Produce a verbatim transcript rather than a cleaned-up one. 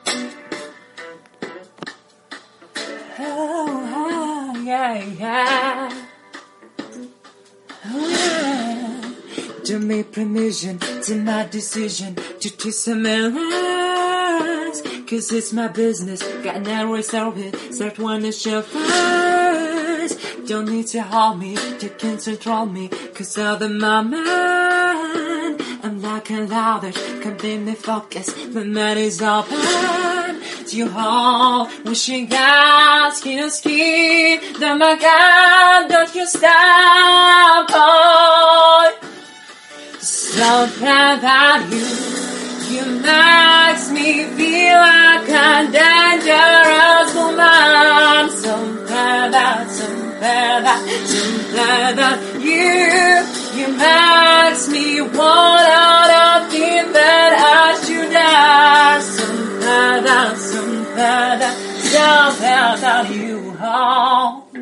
Oh, yeah, yeah. Oh, yeah. Don't make permission to my decision to twist some else. Cause it's my business, got no resolve it. Start one to show first. Don't need to hold me, you can control me. Cause of the moment, I'm like a louder, completely focused. The night is open. You all wishing God can ski. Oh my God, don't you stop, boy. Something about you, you makes me feel like a dangerous woman. Something about, something about, something about you, you makes me want out of think that I should die. Something about, something about, something about you, oh.